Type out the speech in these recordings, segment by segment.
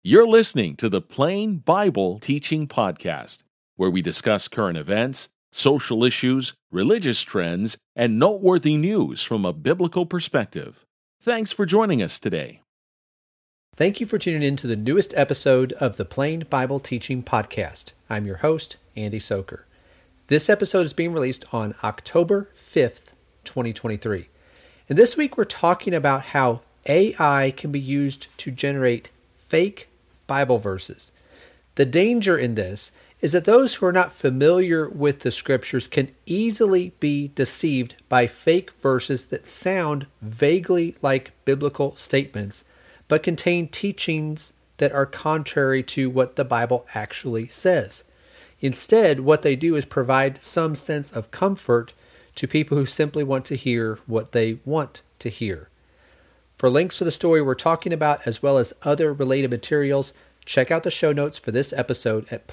You're listening to the Plain Bible Teaching Podcast, where we discuss current events, social issues, religious trends, and noteworthy news from a biblical perspective. Thanks for joining us today. Thank you for tuning in to the newest episode of the Plain Bible Teaching Podcast. I'm your host, Andy Soker. This episode is being released on October 5th, 2023. And this week we're talking about how AI can be used to generate fake Bible verses. The danger in this is that those who are not familiar with the scriptures can easily be deceived by fake verses that sound vaguely like biblical statements, but contain teachings that are contrary to what the Bible actually says. Instead, what they do is provide some sense of comfort to people who simply want to hear what they want to hear. For links to the story we're talking about, as well as other related materials, check out the show notes for this episode at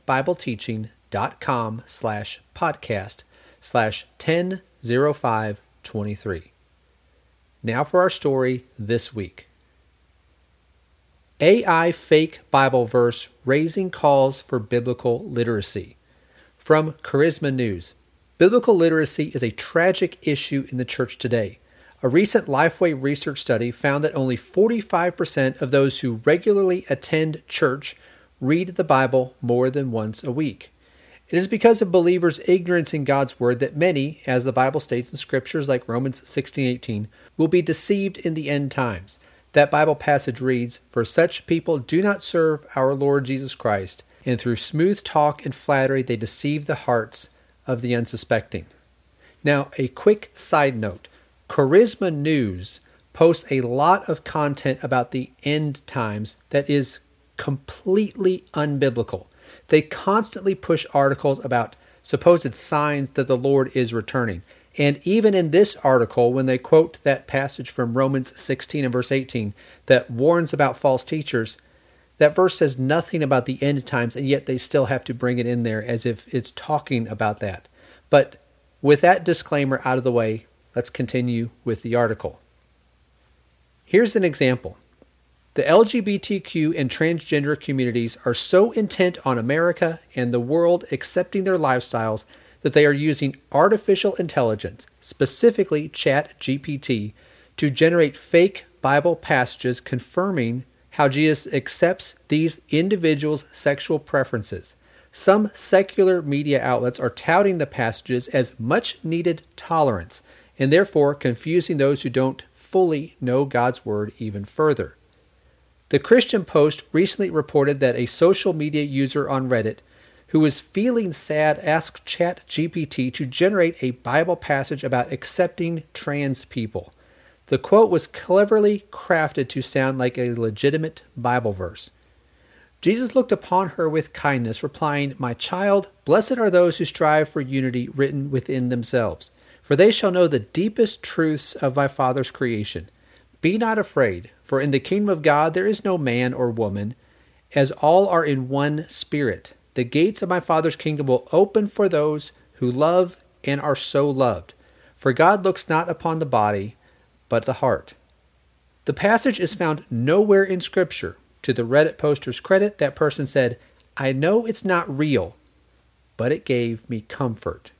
plainbibleteaching.com/podcast/100523. Now for our story this week. AI fake Bible verse raising calls for biblical literacy. From Charisma News. Biblical literacy is a tragic issue in the church today. A recent Lifeway research study found that only 45% of those who regularly attend church read the Bible more than once a week. It is because of believers' ignorance in God's Word that many, as the Bible states in scriptures like Romans 16:18, will be deceived in the end times. That Bible passage reads, "For such people do not serve our Lord Jesus Christ, and through smooth talk and flattery they deceive the hearts of the unsuspecting." Now, a quick side note. Charisma News posts a lot of content about the end times that is completely unbiblical. They constantly push articles about supposed signs that the Lord is returning. And even in this article, when they quote that passage from Romans 16 and verse 18 that warns about false teachers, that verse says nothing about the end times, and yet they still have to bring it in there as if it's talking about that. But with that disclaimer out of the way, let's continue with the article. Here's an example. The LGBTQ and transgender communities are so intent on America and the world accepting their lifestyles that they are using artificial intelligence, specifically ChatGPT, to generate fake Bible passages confirming how Jesus accepts these individuals' sexual preferences. Some secular media outlets are touting the passages as much-needed tolerance, and therefore confusing those who don't fully know God's Word even further. The Christian Post recently reported that a social media user on Reddit who was feeling sad asked ChatGPT to generate a Bible passage about accepting trans people. The quote was cleverly crafted to sound like a legitimate Bible verse. Jesus looked upon her with kindness, replying, "My child, blessed are those who strive for unity written within themselves, for they shall know the deepest truths of my Father's creation. Be not afraid, for in the kingdom of God there is no man or woman, as all are in one spirit. The gates of my Father's kingdom will open for those who love and are so loved. For God looks not upon the body, but the heart." The passage is found nowhere in Scripture. To the Reddit poster's credit, that person said, "I know it's not real, but it gave me comfort."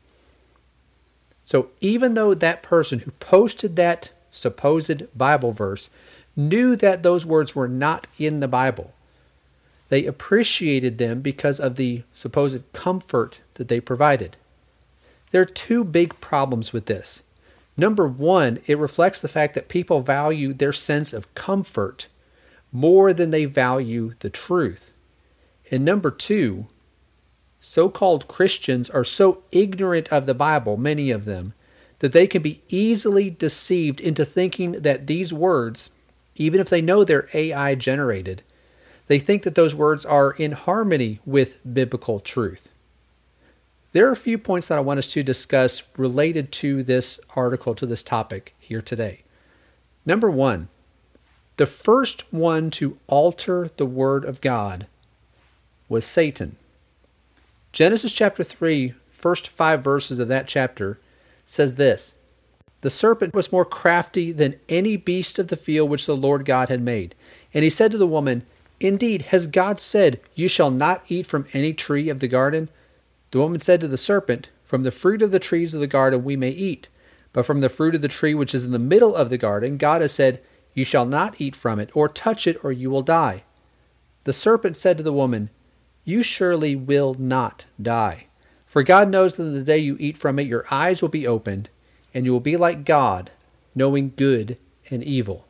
So even though that person who posted that supposed Bible verse knew that those words were not in the Bible, they appreciated them because of the supposed comfort that they provided. There are two big problems with this. Number one, it reflects the fact that people value their sense of comfort more than they value the truth. And number two, so-called Christians are so ignorant of the Bible, many of them, that they can be easily deceived into thinking that these words, even if they know they're AI generated, they think that those words are in harmony with biblical truth. There are a few points that I want us to discuss related to this article, to this topic here today. Number one, the first one to alter the Word of God was Satan. Genesis chapter 3, first 5 verses of that chapter says this: "The serpent was more crafty than any beast of the field which the Lord God had made. And he said to the woman, Indeed, has God said, you shall not eat from any tree of the garden? The woman said to the serpent, from the fruit of the trees of the garden we may eat, but from the fruit of the tree which is in the middle of the garden, God has said, you shall not eat from it, or touch it, or you will die. The serpent said to the woman, you surely will not die. For God knows that the day you eat from it, your eyes will be opened, and you will be like God, knowing good and evil.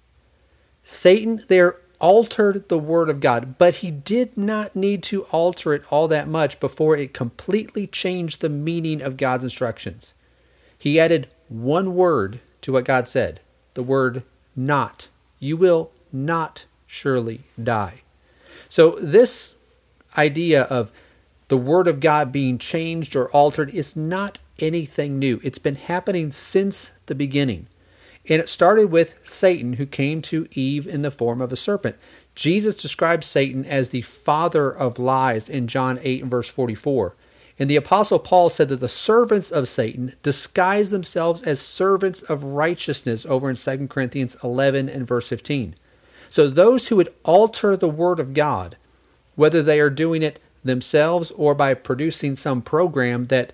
Satan there altered the word of God, but he did not need to alter it all that much before it completely changed the meaning of God's instructions. He added one word to what God said, the word not. You will not surely die. So this idea of the word of God being changed or altered is not anything new. It's been happening since the beginning. And it started with Satan, who came to Eve in the form of a serpent. Jesus describes Satan as the father of lies in John 8 and verse 44. And the Apostle Paul said that the servants of Satan disguise themselves as servants of righteousness over in 2 Corinthians 11 and verse 15. So those who would alter the word of God, whether they are doing it themselves or by producing some program that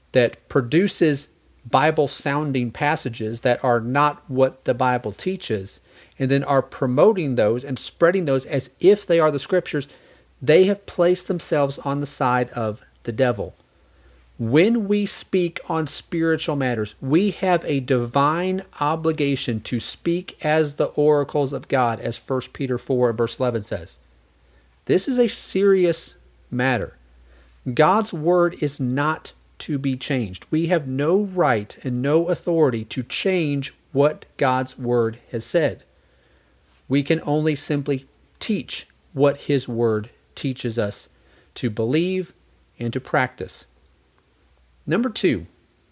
produces Bible-sounding passages that are not what the Bible teaches, and then are promoting those and spreading those as if they are the Scriptures, they have placed themselves on the side of the devil. When we speak on spiritual matters, we have a divine obligation to speak as the oracles of God, as 1 Peter 4 verse 11 says. This is a serious matter. God's word is not to be changed. We have no right and no authority to change what God's word has said. We can only simply teach what his word teaches us to believe and to practice. Number 2,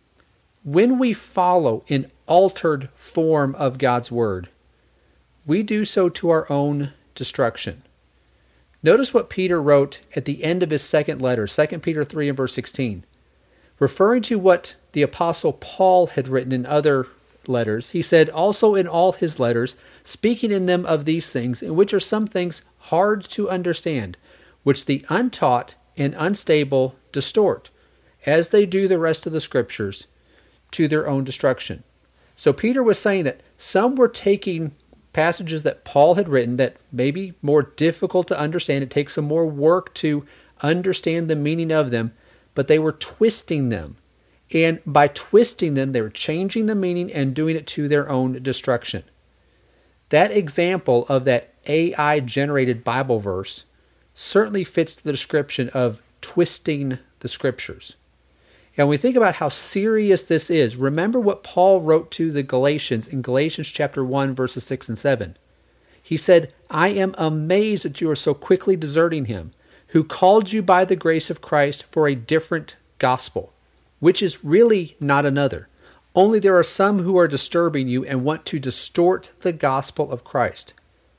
when we follow an altered form of God's word, we do so to our own destruction. Notice what Peter wrote at the end of his second letter, 2 Peter 3 and verse 16. Referring to what the Apostle Paul had written in other letters, he said, also in all his letters, speaking in them of these things, in which are some things hard to understand, which the untaught and unstable distort, as they do the rest of the Scriptures, to their own destruction. So Peter was saying that some were taking passages that Paul had written that may be more difficult to understand. It takes some more work to understand the meaning of them, but they were twisting them. And by twisting them, they were changing the meaning and doing it to their own destruction. That example of that AI-generated Bible verse certainly fits the description of twisting the Scriptures. And when we think about how serious this is, remember what Paul wrote to the Galatians in Galatians chapter 1, verses 6 and 7. He said, I am amazed that you are so quickly deserting him, who called you by the grace of Christ for a different gospel, which is really not another. Only there are some who are disturbing you and want to distort the gospel of Christ.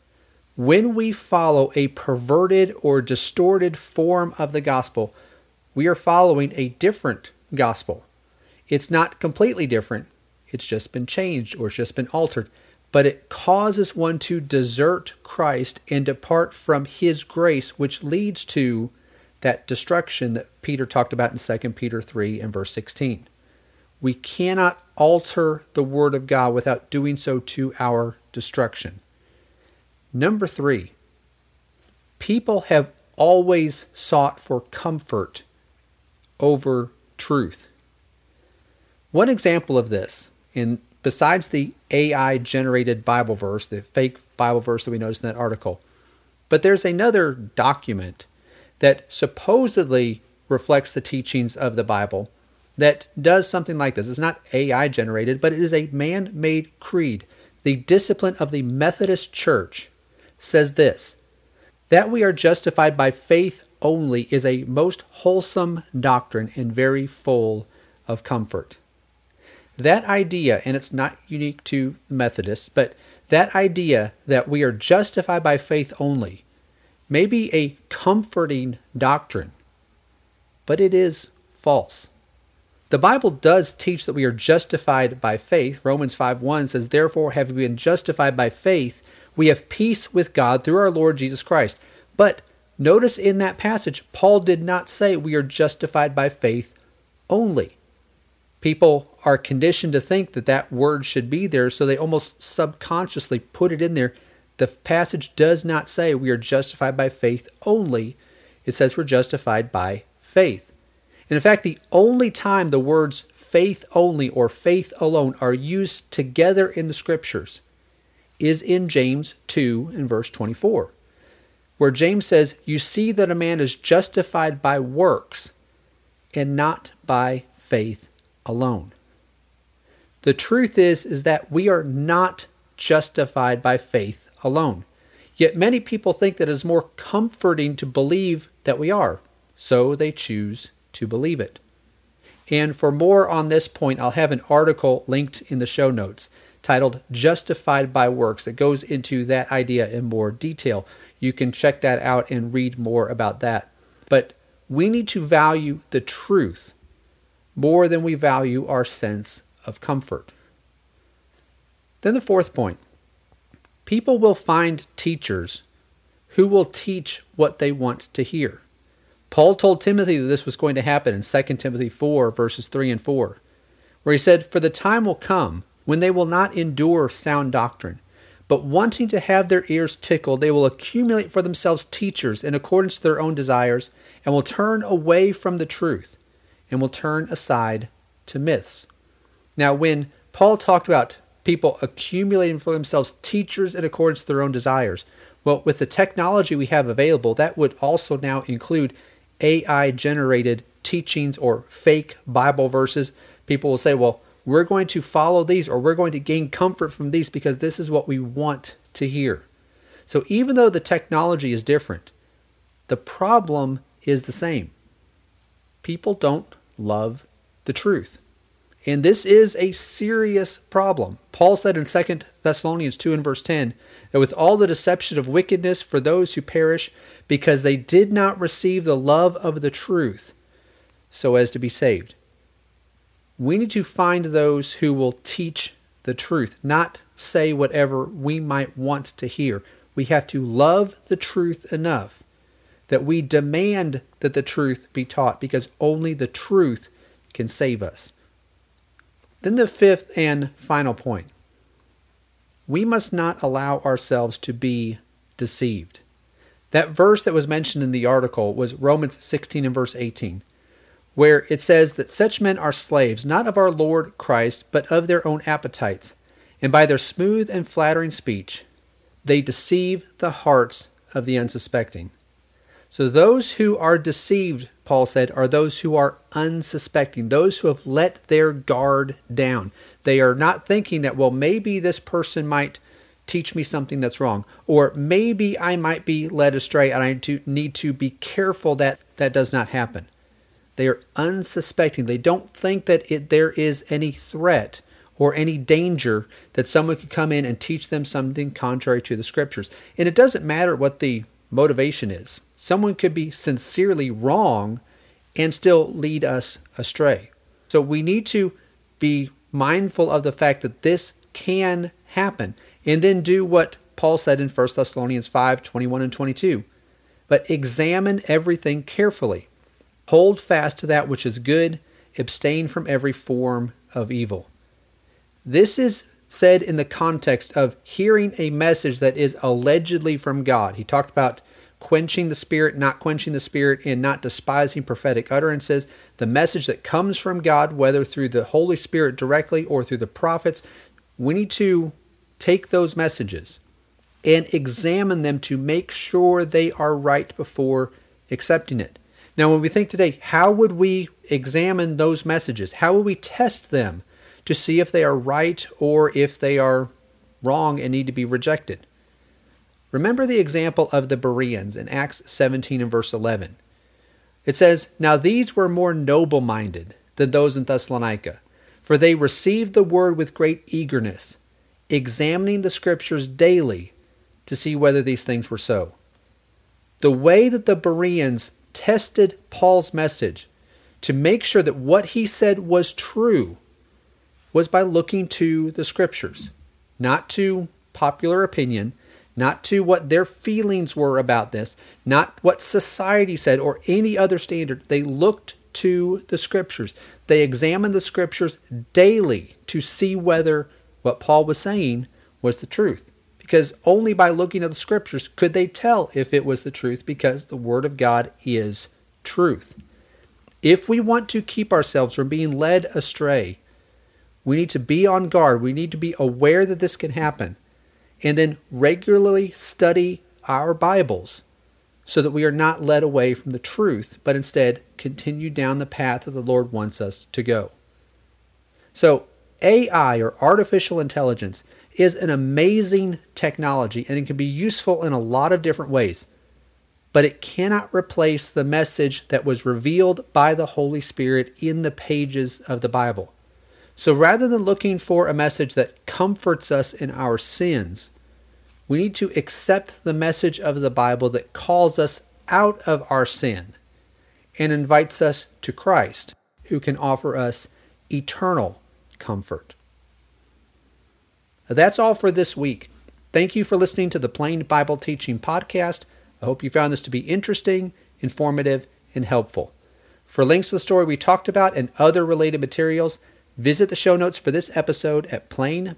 When we follow a perverted or distorted form of the gospel, we are following a different gospel. It's not completely different. It's just been changed or it's just been altered. But it causes one to desert Christ and depart from his grace, which leads to that destruction that Peter talked about in 2 Peter 3 and verse 16. We cannot alter the word of God without doing so to our destruction. Number 3, people have always sought for comfort over truth. One example of this, besides the AI-generated Bible verse, the fake Bible verse that we noticed in that article, but there's another document that supposedly reflects the teachings of the Bible that does something like this. It's not AI-generated, but it is a man-made creed. The discipline of the Methodist Church says this, that we are justified by faith only is a most wholesome doctrine and very full of comfort. That idea, and it's not unique to Methodists, but that idea that we are justified by faith only may be a comforting doctrine, but it is false. The Bible does teach that we are justified by faith. Romans 5:1 says, therefore, having been justified by faith, we have peace with God through our Lord Jesus Christ. But notice in that passage, Paul did not say we are justified by faith only. People are conditioned to think that that word should be there, so they almost subconsciously put it in there. The passage does not say we are justified by faith only. It says we're justified by faith. And in fact, the only time the words faith only or faith alone are used together in the Scriptures is in James 2 and verse 24, where James says, "You see that a man is justified by works and not by faith alone." The truth is that we are not justified by faith alone. Yet many people think that it is more comforting to believe that we are, so they choose to believe it. And for more on this point, I'll have an article linked in the show notes titled Justified by Works that goes into that idea in more detail. You can check that out and read more about that. But we need to value the truth more than we value our sense of comfort. Then the fourth point. People will find teachers who will teach what they want to hear. Paul told Timothy that this was going to happen in 2 Timothy 4, verses 3 and 4, where he said, "For the time will come when they will not endure sound doctrine, but wanting to have their ears tickled, they will accumulate for themselves teachers in accordance to their own desires, and will turn away from the truth, and will turn aside to myths." Now, when Paul talked about people accumulating for themselves teachers in accordance to their own desires, well, with the technology we have available, that would also now include AI-generated teachings or fake Bible verses. People will say, well, we're going to follow these, or we're going to gain comfort from these because this is what we want to hear. So even though the technology is different, the problem is the same. People don't love the truth. And this is a serious problem. Paul said in 2 Thessalonians 2 and verse 10, that with all the deception of wickedness for those who perish, because they did not receive the love of the truth, so as to be saved. We need to find those who will teach the truth, not say whatever we might want to hear. We have to love the truth enough that we demand that the truth be taught, because only the truth can save us. Then the fifth and final point. We must not allow ourselves to be deceived. That verse that was mentioned in the article was Romans 16 and verse 18, where it says that such men are slaves, not of our Lord Christ, but of their own appetites, and by their smooth and flattering speech, they deceive the hearts of the unsuspecting. So those who are deceived, Paul said, are those who are unsuspecting, those who have let their guard down. They are not thinking that, well, maybe this person might teach me something that's wrong, or maybe I might be led astray and I need to be careful that that does not happen. They are unsuspecting. They don't think that there is any threat or any danger that someone could come in and teach them something contrary to the Scriptures. And it doesn't matter what the motivation is. Someone could be sincerely wrong and still lead us astray. So we need to be mindful of the fact that this can happen, and then do what Paul said in 1 Thessalonians 5, 21 and 22. But examine everything carefully. Hold fast to that which is good. Abstain from every form of evil. This is said in the context of hearing a message that is allegedly from God. He talked about quenching the Spirit, not quenching the Spirit, and not despising prophetic utterances. The message that comes from God, whether through the Holy Spirit directly or through the prophets, we need to take those messages and examine them to make sure they are right before accepting it. Now, when we think today, how would we examine those messages? How would we test them to see if they are right or if they are wrong and need to be rejected? Remember the example of the Bereans in Acts 17 and verse 11. It says, "Now these were more noble-minded than those in Thessalonica, for they received the word with great eagerness, examining the Scriptures daily to see whether these things were so." The way that the Bereans tested Paul's message to make sure that what he said was true was by looking to the Scriptures, not to popular opinion, not to what their feelings were about this, not what society said or any other standard. They looked to the Scriptures. They examined the Scriptures daily to see whether what Paul was saying was the truth. Because only by looking at the Scriptures could they tell if it was the truth, because the Word of God is truth. If we want to keep ourselves from being led astray, we need to be on guard. We need to be aware that this can happen, and then regularly study our Bibles so that we are not led away from the truth, but instead continue down the path that the Lord wants us to go. So AI, or artificial intelligence, is an amazing technology, and it can be useful in a lot of different ways. But it cannot replace the message that was revealed by the Holy Spirit in the pages of the Bible. So rather than looking for a message that comforts us in our sins, we need to accept the message of the Bible that calls us out of our sin and invites us to Christ, who can offer us eternal comfort. That's all for this week. Thank you for listening to the Plain Bible Teaching Podcast. I hope you found this to be interesting, informative, and helpful. For links to the story we talked about and other related materials, visit the show notes for this episode at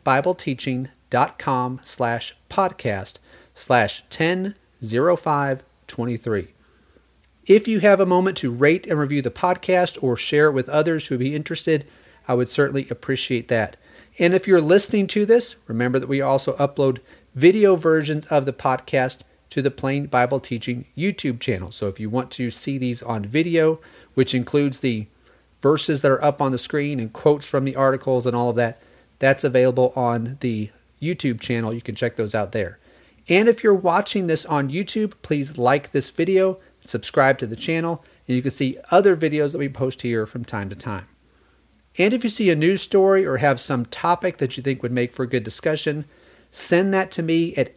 plainbibleteaching.com/podcast/100523. If you have a moment to rate and review the podcast or share it with others who would be interested, I would certainly appreciate that. And if you're listening to this, remember that we also upload video versions of the podcast to the Plain Bible Teaching YouTube channel. So if you want to see these on video, which includes the verses that are up on the screen and quotes from the articles and all of that, that's available on the YouTube channel. You can check those out there. And if you're watching this on YouTube, please like this video, subscribe to the channel, and you can see other videos that we post here from time to time. And if you see a news story or have some topic that you think would make for a good discussion, send that to me at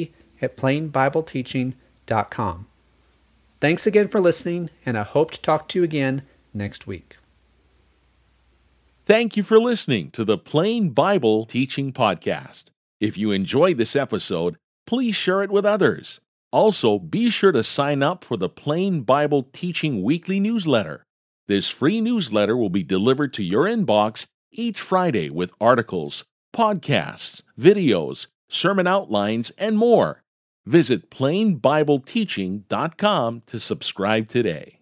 andy@plainbibleteaching.com. Thanks again for listening, and I hope to talk to you again next week. Thank you for listening to the Plain Bible Teaching Podcast. If you enjoyed this episode, please share it with others. Also, be sure to sign up for the Plain Bible Teaching Weekly Newsletter. This free newsletter will be delivered to your inbox each Friday with articles, podcasts, videos, sermon outlines, and more. Visit plainbibleteaching.com to subscribe today.